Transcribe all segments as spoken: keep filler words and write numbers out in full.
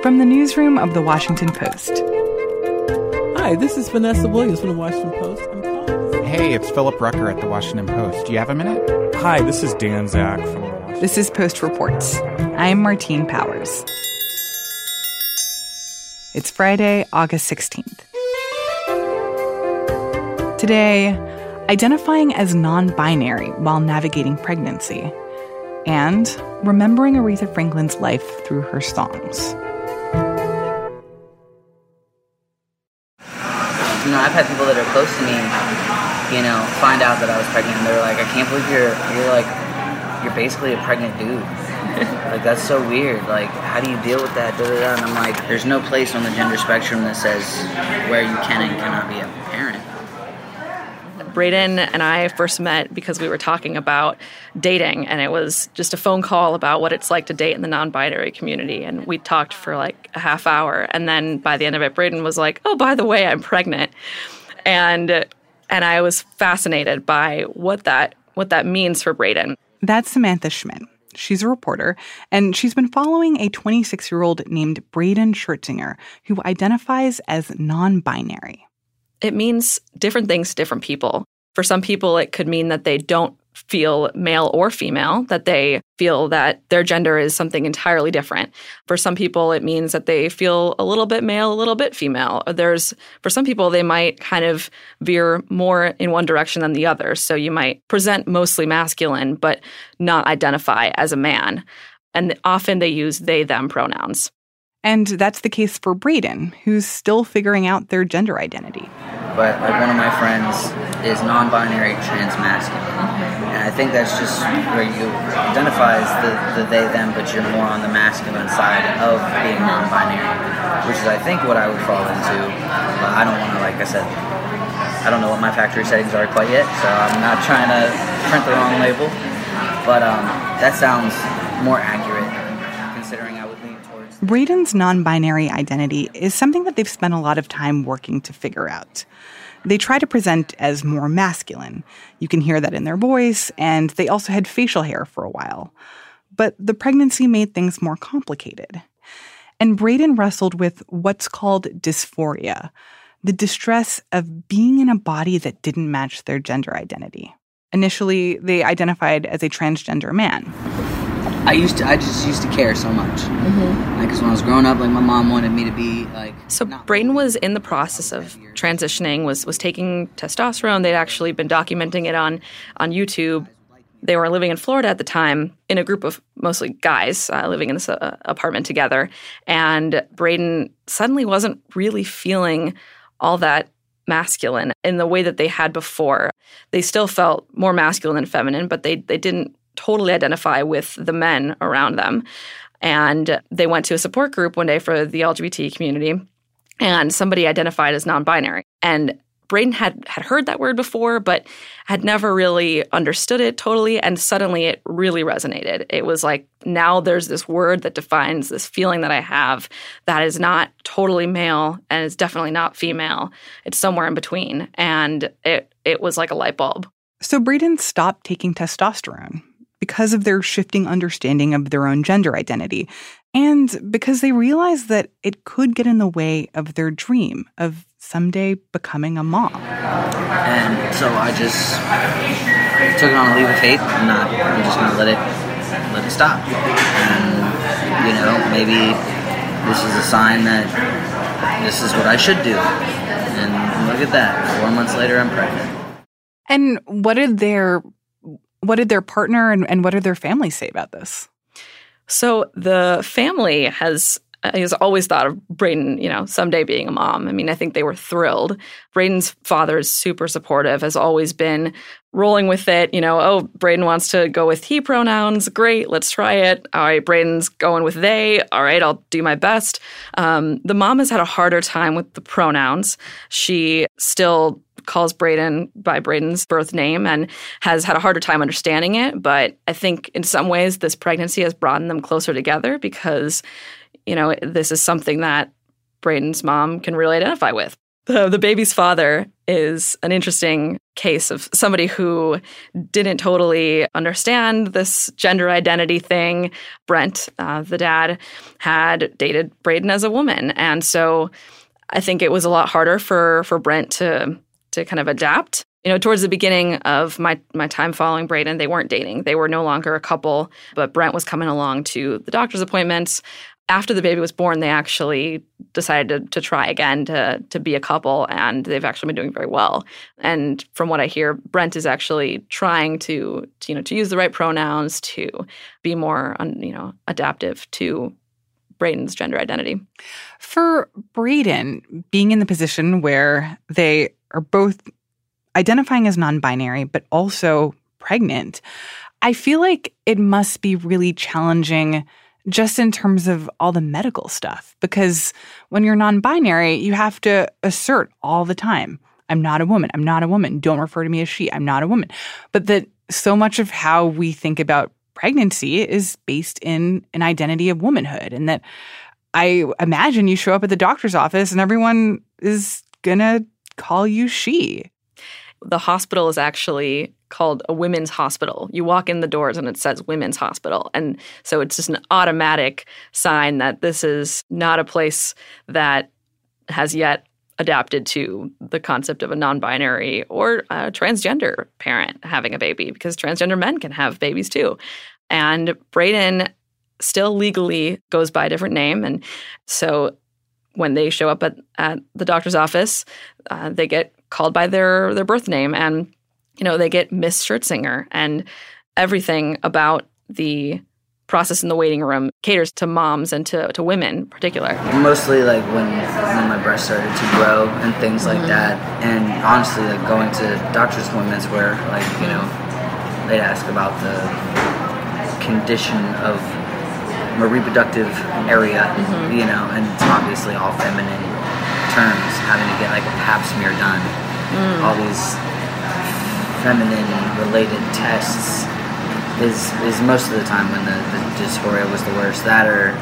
From the newsroom of The Washington Post. Hi, this is Vanessa Williams from The Washington Post. I'm calling. Hey, it's Philip Rucker at The Washington Post. Do you have a minute? Hi, this is Dan Zach from The Washington. This is Post Reports. I'm Martine Powers. It's Friday, August sixteenth. Today, identifying as non-binary while navigating pregnancy, and remembering Aretha Franklin's life through her songs. You know, I've had people that are close to me, you know, find out that I was pregnant, and they're like, I can't believe you're, you're like, you're basically a pregnant dude. Like, that's so weird. Like, how do you deal with that? Da, da, da. And I'm like, there's no place on the gender spectrum that says where you can and cannot be a parent. Braden and I first met because we were talking about dating, and it was just a phone call about what it's like to date in the non-binary community. And we talked for like a half hour, and then by the end of it, Braden was like, oh, by the way, I'm pregnant. And and I was fascinated by what that what that means for Braden. That's Samantha Schmidt. She's a reporter, and she's been following a twenty-six-year-old named Braden Schertzinger who identifies as non-binary. It means different things to different people. For some people, it could mean that they don't feel male or female, that they feel that their gender is something entirely different. For some people, it means that they feel a little bit male, a little bit female. There's, for some people, they might kind of veer more in one direction than the other. So you might present mostly masculine, but not identify as a man. And often they use they, them pronouns. And that's the case for Braden, who's still figuring out their gender identity. But like one of my friends is non-binary transmasculine. And I think that's just where you identify as the, the they, them, but you're more on the masculine side of being non-binary, which is, I think, what I would fall into. But I don't want to, like I said, I don't know what my factory settings are quite yet, so I'm not trying to print the wrong label. But um, that sounds more accurate, considering I would lean towards... Braden's non-binary identity is something that they've spent a lot of time working to figure out. They try to present as more masculine. You can hear that in their voice, and they also had facial hair for a while. But the pregnancy made things more complicated. And Braden wrestled with what's called dysphoria, the distress of being in a body that didn't match their gender identity. Initially, they identified as a transgender man. I used to, I just used to care so much. Mm-hmm. Like, 'cause when I was growing up, like, my mom wanted me to be, like... So Braden was in the process of transitioning, was was taking testosterone. They'd actually been documenting it on, on YouTube. They were living in Florida at the time in a group of mostly guys uh, living in this uh, apartment together. And Braden suddenly wasn't really feeling all that masculine in the way that they had before. They still felt more masculine than feminine, but they they didn't totally identify with the men around them. And they went to a support group one day for the L G B T community, and somebody identified as non-binary. And Braden had, had heard that word before, but had never really understood it totally, and suddenly it really resonated. It was like, now there's this word that defines this feeling that I have that is not totally male and is definitely not female. It's somewhere in between. And it it was like a light bulb. So Braden stopped taking testosterone because of their shifting understanding of their own gender identity, and because they realized that it could get in the way of their dream of someday becoming a mom. And so I just took it on a leap of faith. I'm not, I'm just going to let it, let it stop. And, you know, maybe this is a sign that this is what I should do. And look at that. Four months later, I'm pregnant. And what did their What did their partner and, and what did their family say about this? So the family has has always thought of Braden, you know, someday being a mom. I mean, I think they were thrilled. Braden's father is super supportive, has always been rolling with it. You know, oh, Braden wants to go with he pronouns. Great, let's try it. All right, Braden's going with they. All right, I'll do my best. Um, the mom has had a harder time with the pronouns. She still calls Braden by Braden's birth name and has had a harder time understanding it. But I think in some ways this pregnancy has brought them closer together because, you know, this is something that Braden's mom can really identify with. The, the baby's father is an interesting case of somebody who didn't totally understand this gender identity thing. Brent, uh, the dad, had dated Braden as a woman. And so I think it was a lot harder for, for Brent to to kind of adapt. You know, towards the beginning of my, my time following Braden, they weren't dating. They were no longer a couple, but Brent was coming along to the doctor's appointments. After the baby was born, they actually decided to, to try again to to be a couple, and they've actually been doing very well. And from what I hear, Brent is actually trying to, to you know to use the right pronouns, to be more you know adaptive to Braden's gender identity. For Braden, being in the position where they are both identifying as non-binary but also pregnant, I feel like it must be really challenging just in terms of all the medical stuff. Because when you're non-binary, you have to assert all the time, I'm not a woman, I'm not a woman, don't refer to me as she, I'm not a woman. But that so much of how we think about pregnancy is based in an identity of womanhood. And that I imagine you show up at the doctor's office and everyone is going to call you she. The hospital is actually called a women's hospital. You walk in the doors and it says women's hospital. And so it's just an automatic sign that this is not a place that has yet adapted to the concept of a non-binary or a transgender parent having a baby, because transgender men can have babies too. And Braden still legally goes by a different name. And so when they show up at, at the doctor's office, uh, they get called by their, their birth name. And you know, they get Miss Schertzinger, and everything about the process in the waiting room caters to moms and to, to women in particular. Mostly like when, when my breast started to grow and things like mm-hmm. that. And honestly, like going to doctor's appointments where like, you know, they'd ask about the condition of my reproductive area, mm-hmm. you know, and it's obviously all feminine terms, having to get like a pap smear done, mm. all these feminine-related tests is is most of the time when the, the dysphoria was the worst. That or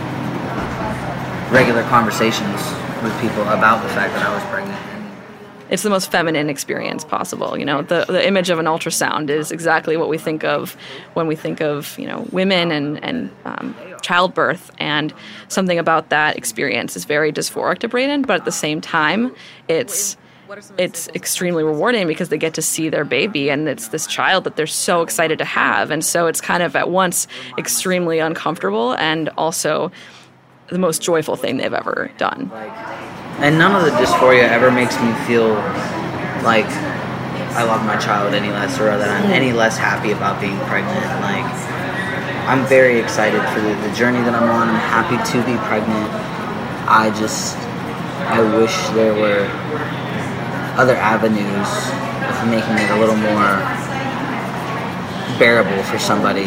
regular conversations with people about the fact that I was pregnant. It's the most feminine experience possible. You know, the the image of an ultrasound is exactly what we think of when we think of, you know, women and, and um, childbirth. And something about that experience is very dysphoric to Braden, but at the same time, it's It's extremely rewarding because they get to see their baby, and it's this child that they're so excited to have. And so it's kind of at once extremely uncomfortable and also the most joyful thing they've ever done. And none of the dysphoria ever makes me feel like I love my child any less, or that I'm any less happy about being pregnant. Like, I'm very excited for the, the journey that I'm on. I'm happy to be pregnant. I just, I wish there were other avenues of making it a little more bearable for somebody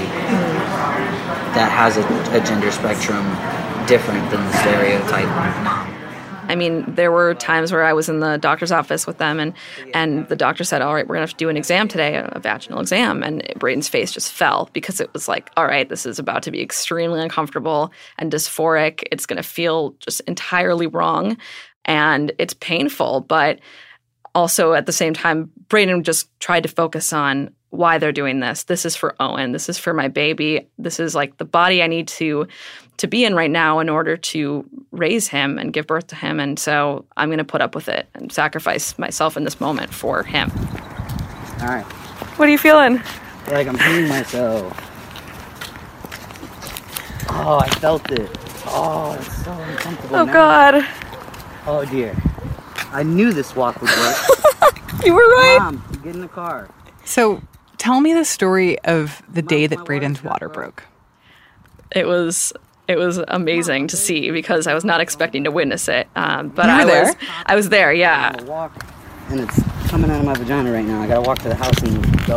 that has a, a gender spectrum different than the stereotype mom. I mean, there were times where I was in the doctor's office with them, and, and the doctor said, all right, we're going to have to do an exam today, a, a vaginal exam. And Braden's face just fell because it was like, all right, this is about to be extremely uncomfortable and dysphoric. It's going to feel just entirely wrong, and it's painful. But also at the same time, Braden just tried to focus on why they're doing this. This is for Owen. This is for my baby. This is like the body I need to to be in right now in order to raise him and give birth to him. And so I'm going to put up with it and sacrifice myself in this moment for him. All right. What are you feeling? Like I'm peeing myself. Oh, I felt it. Oh, it's so uncomfortable Oh, now. God. Oh, dear. I knew this walk would work. You were right. Mom, get in the car. So tell me the story of the day that Braden's water broke. It was it was amazing to see because I was not expecting to witness it. Um, but You were I there? was I was there, I yeah. gotta walk, and it's coming out of my vagina right now. I gotta walk to the house and go.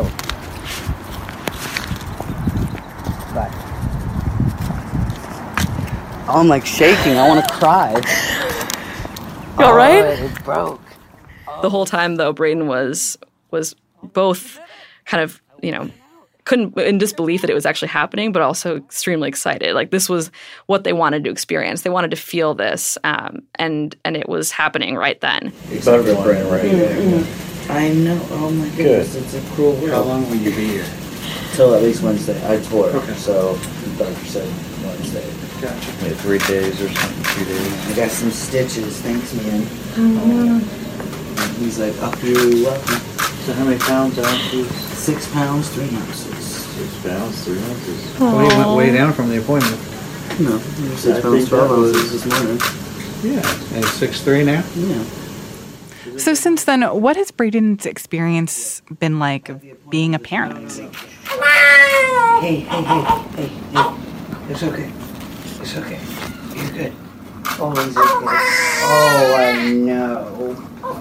Bye. Oh, I'm like shaking. I want to cry. You all right? Oh, it broke. The whole time though, Braden was was both kind of, you know, couldn't, in disbelief that it was actually happening, but also extremely excited. Like this was what they wanted to experience. They wanted to feel this, um, and and it was happening right then. Except for Brandon, right? Mm-hmm. I know. Oh my goodness, Good. It's a cruel world. How long will you be here? Till at least Wednesday. I tour, Okay. so the doctor said Wednesday. Gotcha. Maybe three days or something, two days. I got some stitches. Thanks, man. Mm-hmm. And he's like, "Up you welcome." So how many pounds off is Six pounds, three ounces. six pounds, three ounces? Well, you went way down from the appointment. No, six I pounds, think twelve that was- ounces this morning. Yeah. And six three now? Yeah. So since then, what has Braden's experience been like of being a parent? Hey, hey, hey, hey, hey. It's okay. It's okay. You're good. Oh, he's okay. Oh, I know.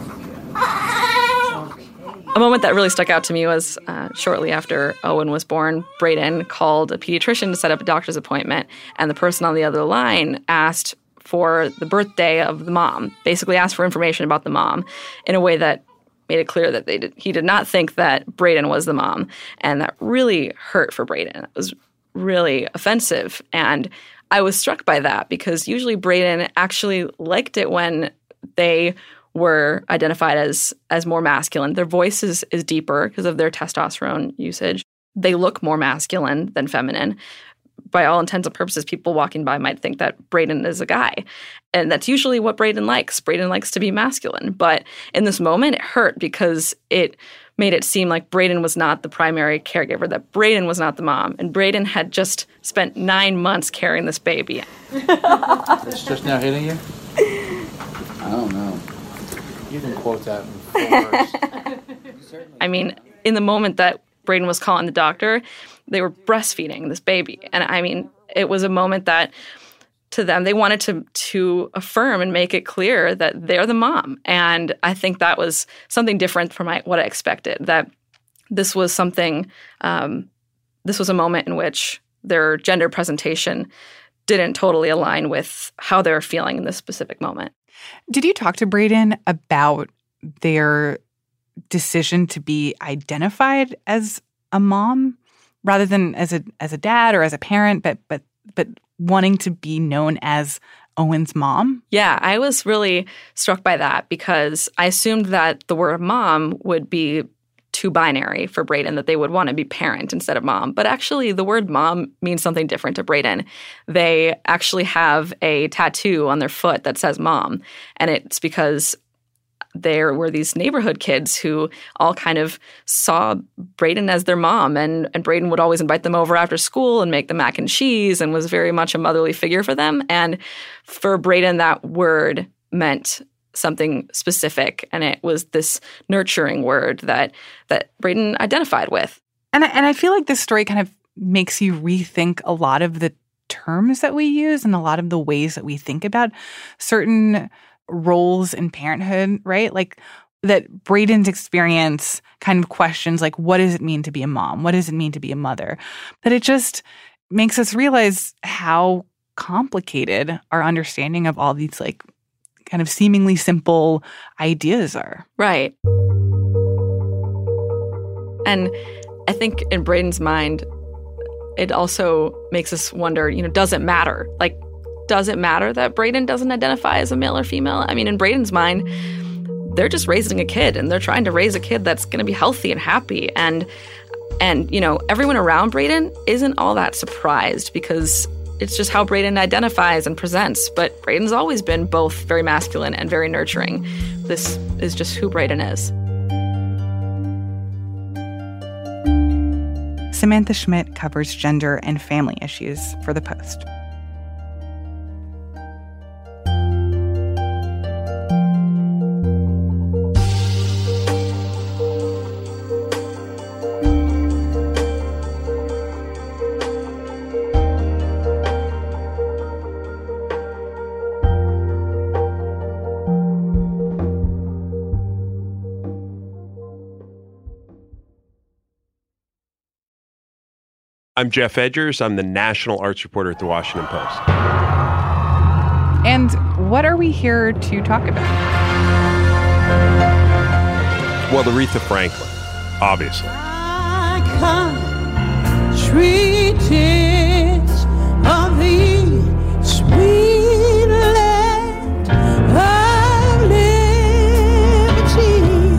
A moment that really stuck out to me was uh, shortly after Owen was born, Braden called a pediatrician to set up a doctor's appointment, and the person on the other line asked for the birthday of the mom, basically asked for information about the mom in a way that made it clear that they did, he did not think that Braden was the mom, and that really hurt for Braden. It was really offensive, and I was struck by that because usually Braden actually liked it when they were identified as as more masculine. Their voice is, is deeper because of their testosterone usage. They look more masculine than feminine. By all intents and purposes, people walking by might think that Braden is a guy. And that's usually what Braden likes. Braden likes to be masculine. But in this moment, it hurt because it made it seem like Braden was not the primary caregiver, that Braden was not the mom. And Braden had just spent nine months carrying this baby. It's just now hitting you? I don't know. You can quote that in full verse. I mean, in the moment that Braden was calling the doctor, they were breastfeeding this baby. And I mean, it was a moment that to them, they wanted to to affirm and make it clear that they're the mom. And I think that was something different from my, what I expected, that this was something, um, this was a moment in which their gender presentation didn't totally align with how they were feeling in this specific moment. Did you talk to Braden about their decision to be identified as a mom rather than as a as a dad or as a parent, but but but wanting to be known as Owen's mom? Yeah, I was really struck by that because I assumed that the word mom would be too binary for Braden, that they would want to be parent instead of mom. But actually, the word mom means something different to Braden. They actually have a tattoo on their foot that says mom. And it's because there were these neighborhood kids who all kind of saw Braden as their mom. And, and Braden would always invite them over after school and make them mac and cheese and was very much a motherly figure for them. And for Braden, that word meant something specific, and it was this nurturing word that that Braden identified with. And I, and I feel like this story kind of makes you rethink a lot of the terms that we use and a lot of the ways that we think about certain roles in parenthood, right? Like that Braden's experience kind of questions like, what does it mean to be a mom? What does it mean to be a mother? That it just makes us realize how complicated our understanding of all these like kind of seemingly simple ideas are. Right. And I think in Braden's mind, it also makes us wonder, you know, does it matter? Like, does it matter that Braden doesn't identify as a male or female? I mean, in Braden's mind, they're just raising a kid, and they're trying to raise a kid that's going to be healthy and happy. And, and you know, everyone around Braden isn't all that surprised because it's just how Braden identifies and presents. But Braden's always been both very masculine and very nurturing. This is just who Braden is. Samantha Schmidt covers gender and family issues for The Post. I'm Jeff Edgers. I'm the national arts reporter at The Washington Post. And what are we here to talk about? Well, Aretha Franklin, obviously. I come reaches of the sweet land of liberty,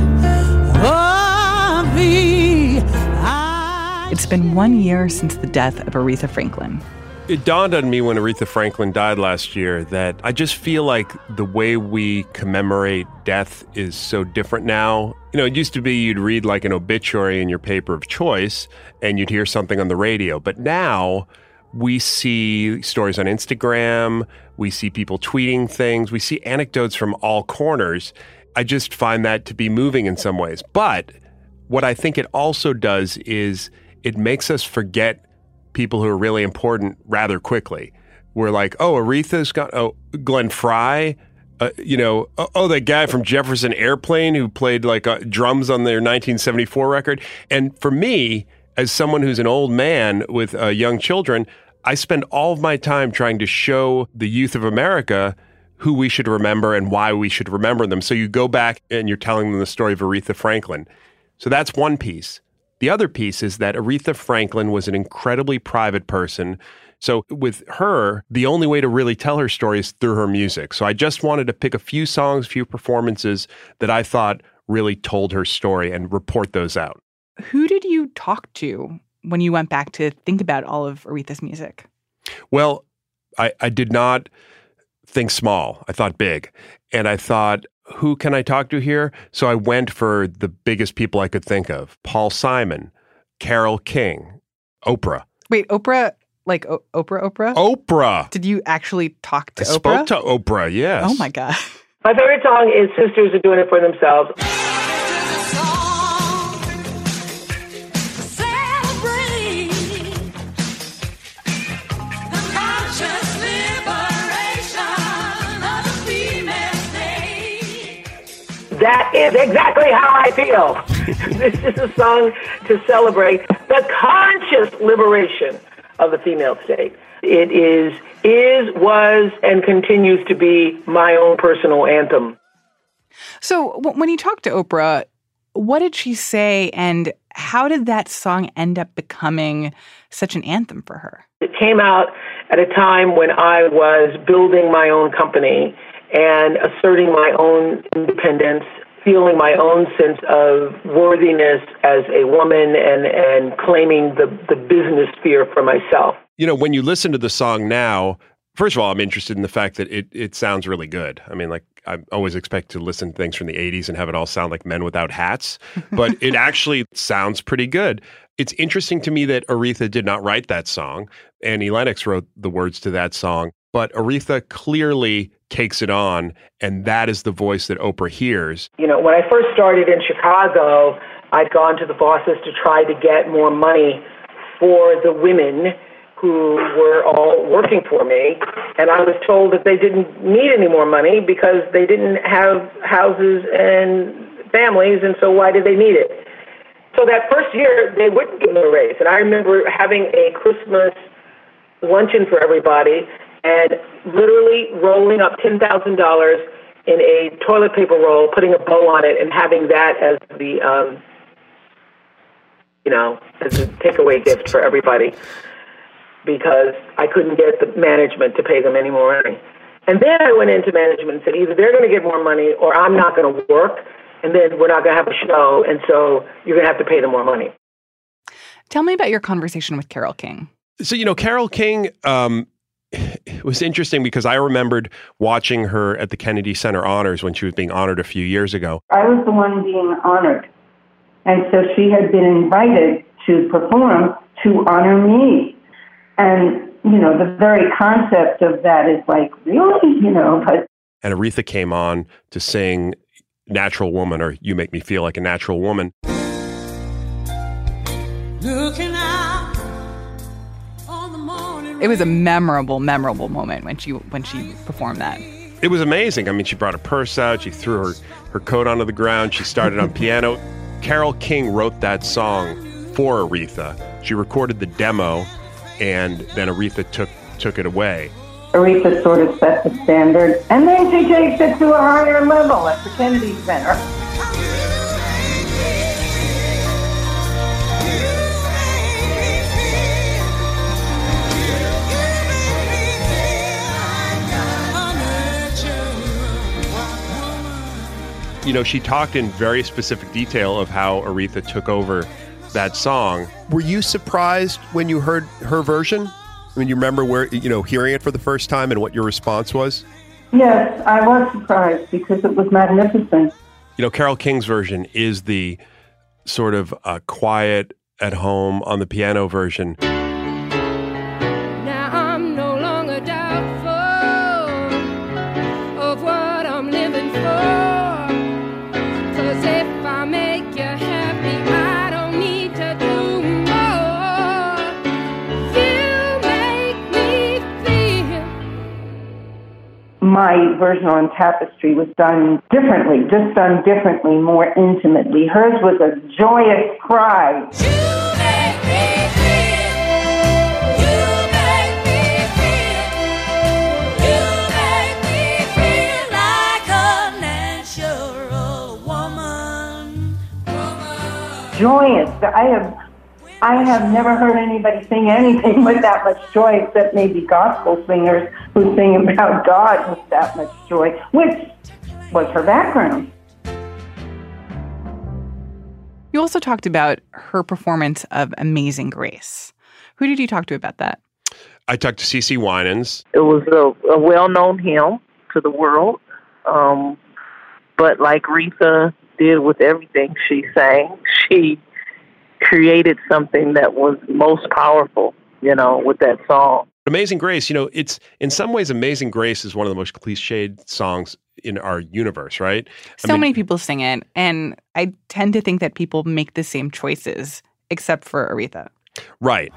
of the I- It's been one year since the death of Aretha Franklin. It dawned on me when Aretha Franklin died last year that I just feel like the way we commemorate death is so different now. You know, it used to be you'd read like an obituary in your paper of choice and you'd hear something on the radio. But now we see stories on Instagram, we see people tweeting things, we see anecdotes from all corners. I just find that to be moving in some ways. But what I think it also does is it makes us forget people who are really important rather quickly. We're like, oh, Aretha's got, oh, Glenn Frey, uh, you know, oh, oh, that guy from Jefferson Airplane who played like uh, drums on their nineteen seventy-four record. And for me, as someone who's an old man with uh, young children, I spend all of my time trying to show the youth of America who we should remember and why we should remember them. So you go back and you're telling them the story of Aretha Franklin. So that's one piece. The other piece is that Aretha Franklin was an incredibly private person. So with her, the only way to really tell her story is through her music. So I just wanted to pick a few songs, a few performances that I thought really told her story and report those out. Who did you talk to when you went back to think about all of Aretha's music? Well, I, I did not think small. I thought big. And I thought, who can I talk to here? So I went for the biggest people I could think of. Paul Simon, Carole King, Oprah. Wait, Oprah, like o- Oprah, Oprah? Oprah. Did you actually talk to I Oprah? spoke to Oprah, yes. Oh my God. My favorite song is Sisters Are Doing It For Themselves. That is exactly how I feel. This is a song to celebrate the conscious liberation of the female state. It is, is, was, and continues to be my own personal anthem. So w- when you talked to Oprah, what did she say, and how did that song end up becoming such an anthem for her? It came out at a time when I was building my own company and asserting my own independence, feeling my own sense of worthiness as a woman, and, and claiming the, the business sphere for myself. You know, when you listen to the song now, first of all, I'm interested in the fact that it, it sounds really good. I mean, like, I always expect to listen to things from the eighties and have it all sound like Men Without Hats, but it actually sounds pretty good. It's interesting to me that Aretha did not write that song. Annie Lennox wrote the words to that song, but Aretha clearly takes it on, and that is the voice that Oprah hears. You know, when I first started in Chicago, I'd gone to the bosses to try to get more money for the women who were all working for me, and I was told that they didn't need any more money because they didn't have houses and families, and so why did they need it? So that first year, they wouldn't give me a raise, and I remember having a Christmas luncheon for everybody, and literally rolling up ten thousand dollars in a toilet paper roll, putting a bow on it, and having that as the, um, you know, as a takeaway gift for everybody, because I couldn't get the management to pay them any more money. And then I went into management and said, either they're going to get more money or I'm not going to work, and then we're not going to have a show, and so you're going to have to pay them more money. Tell me about your conversation with Carole King. So, you know, Carole King, um, it was interesting because I remembered watching her at the Kennedy Center Honors when she was being honored a few years ago. I was the one being honored. And so she had been invited to perform to honor me. And, you know, the very concept of that is like, really? You know, but... And Aretha came on to sing Natural Woman, or You Make Me Feel Like a Natural Woman. Looking out on the morning. It was a memorable, memorable moment when she when she performed that. It was amazing. I mean, she brought her purse out. She threw her, her coat onto the ground. She started on piano. Carole King wrote that song for Aretha. She recorded the demo, and then Aretha took took it away. Aretha sort of set the standard, and then she takes it to a higher level at the Kennedy Center. you know, she talked in very specific detail of how Aretha took over that song. Were you surprised when you heard her version? I mean, you remember where, you know, hearing it for the first time and what your response was? Yes, I was surprised because it was magnificent. You know, Carole King's version is the sort of uh, quiet, at home, on the piano version. Now I'm no longer doubtful of what I'm living for. 'Cause if I make you happy, I don't need to do more. You make me feel. My version on Tapestry was done differently, just done differently, more intimately. Hers was a joyous cry. You make me feel. You make me feel. You make me feel like a natural woman. Joyous. I have, I have never heard anybody sing anything with that much joy, except maybe gospel singers who sing about God with that much joy, which was her background. You also talked about her performance of Amazing Grace. Who did you talk to about that? I talked to CeCe Winans. It was a, a well-known hymn to the world, um, but like Aretha did with everything she sang, she created something that was most powerful, you know, with that song. Amazing Grace, you know, it's in some ways Amazing Grace is one of the most cliched songs in our universe, right? So I mean, many people sing it, and I tend to think that people make the same choices, except for Aretha. Right.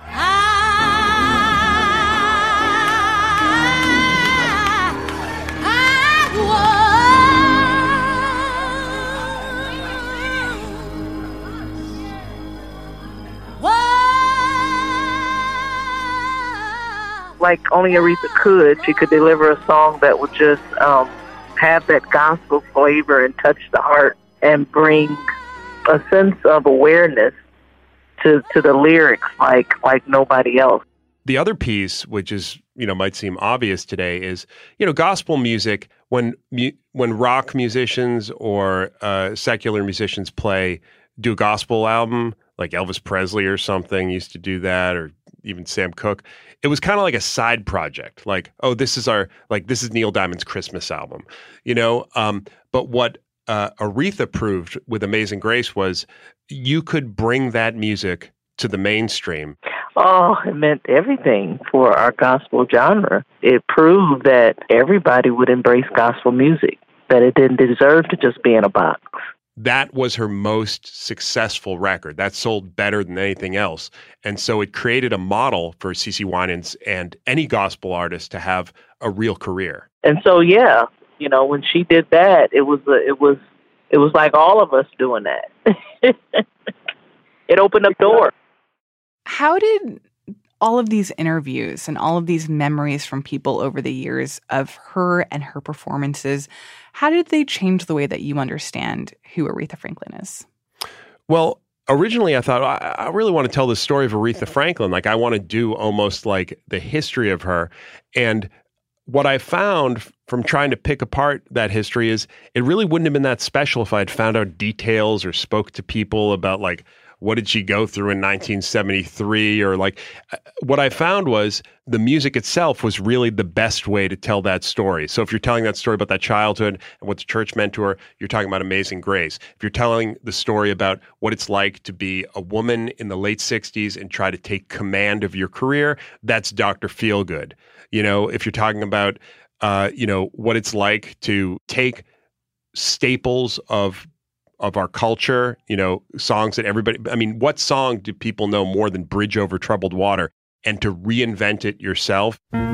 Like only Aretha could, she could deliver a song that would just um, have that gospel flavor and touch the heart and bring a sense of awareness to to the lyrics like like nobody else. The other piece, which is, you know, might seem obvious today, is, you know, gospel music, when mu- when rock musicians or uh, secular musicians play, do a gospel album, like Elvis Presley or something used to do that, or even Sam Cooke. It was kind of like a side project, like, oh, this is our, like, this is Neil Diamond's Christmas album, you know? Um, but what uh, Aretha proved with Amazing Grace was you could bring that music to the mainstream. Oh, it meant everything for our gospel genre. It proved that everybody would embrace gospel music, that it didn't deserve to just be in a box. That was her most successful record. That sold better than anything else. And so it created a model for CeCe Winans and any gospel artist to have a real career. And so, yeah, you know, when she did that, it was a, it was it was like all of us doing that. It opened up doors. How did all of these interviews and all of these memories from people over the years of her and her performances, how did they change the way that you understand who Aretha Franklin is? Well, originally I thought, I, I really want to tell the story of Aretha Franklin. Like, I want to do almost like the history of her. And what I found from trying to pick apart that history is it really wouldn't have been that special if I had found out details or spoke to people about, like, what did she go through in nineteen seventy-three? Or like, what I found was the music itself was really the best way to tell that story. So if you're telling that story about that childhood and what the church meant to her, you're talking about Amazing Grace. If you're telling the story about what it's like to be a woman in the late sixties and try to take command of your career, that's Doctor Feelgood. You know, if you're talking about, uh, you know, what it's like to take staples of of our culture, you know, songs that everybody, I mean, what song do people know more than Bridge Over Troubled Water? And to reinvent it yourself.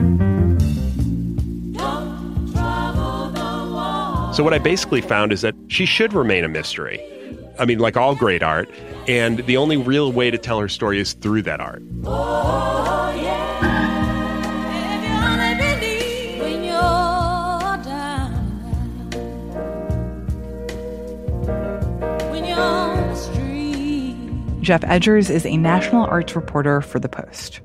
So what I basically found is that she should remain a mystery. I mean, like all great art. And the only real way to tell her story is through that art. Oh, yeah. If you only believe when you're down, when you're on the street. Jeff Edgers is a national arts reporter for The Post.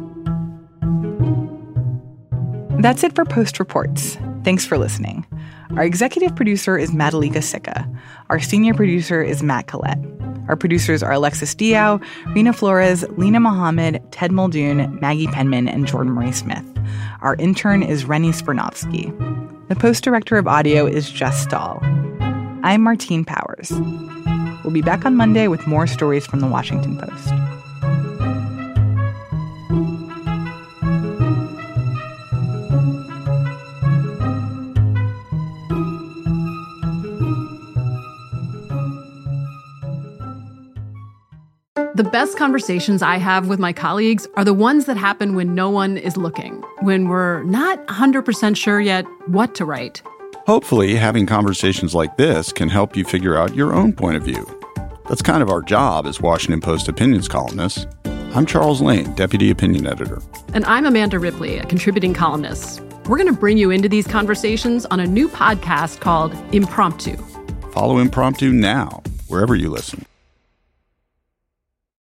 That's it for Post Reports. Thanks for listening. Our executive producer is Madalika Sika. Our senior producer is Matt Collette. Our producers are Alexis Diao, Rena Flores, Lena Mohammed, Ted Muldoon, Maggie Penman, and Jordan Marie Smith. Our intern is Rennie Spernovsky. The post director of audio is Jess Stahl. I'm Martine Powers. We'll be back on Monday with more stories from the Washington Post. The best conversations I have with my colleagues are the ones that happen when no one is looking, when we're not one hundred percent sure yet what to write. Hopefully, having conversations like this can help you figure out your own point of view. That's kind of our job as Washington Post opinions columnists. I'm Charles Lane, Deputy Opinion Editor. And I'm Amanda Ripley, a contributing columnist. We're going to bring you into these conversations on a new podcast called Impromptu. Follow Impromptu now, wherever you listen.